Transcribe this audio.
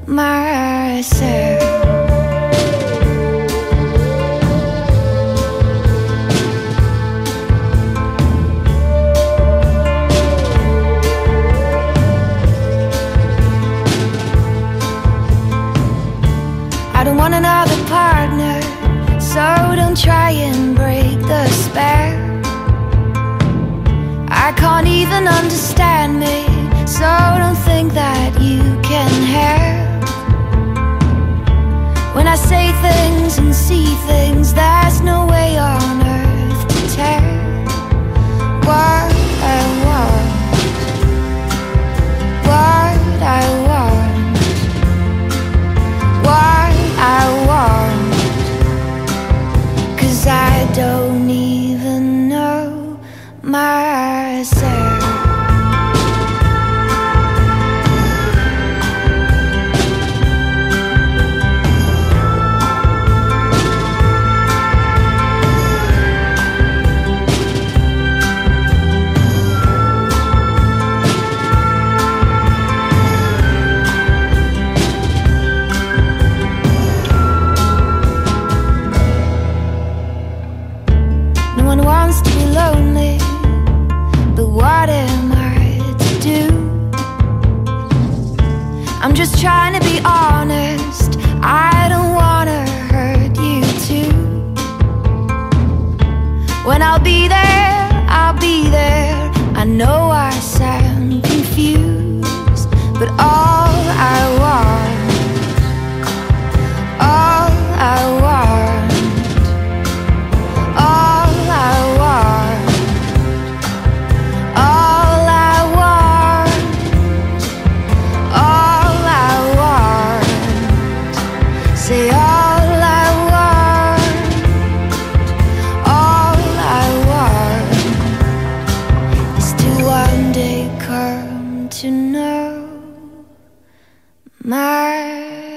myself. I don't want another partner, so don't try and break the spell. I can't even understand me, so don't think that you can help. When I say things and see things, there's no way on earth to tell what I want, what I want, what I want. 'Cause I don't even know myself. No one wants to be lonely, but what am I to do? I'm just trying to be honest, I don't wanna hurt you too. When I'll be there, I'll be there. I know I sound confused, but all I want, all I want, all I want, all I want, all I want, say all I want, all I want is to one day come to know myself.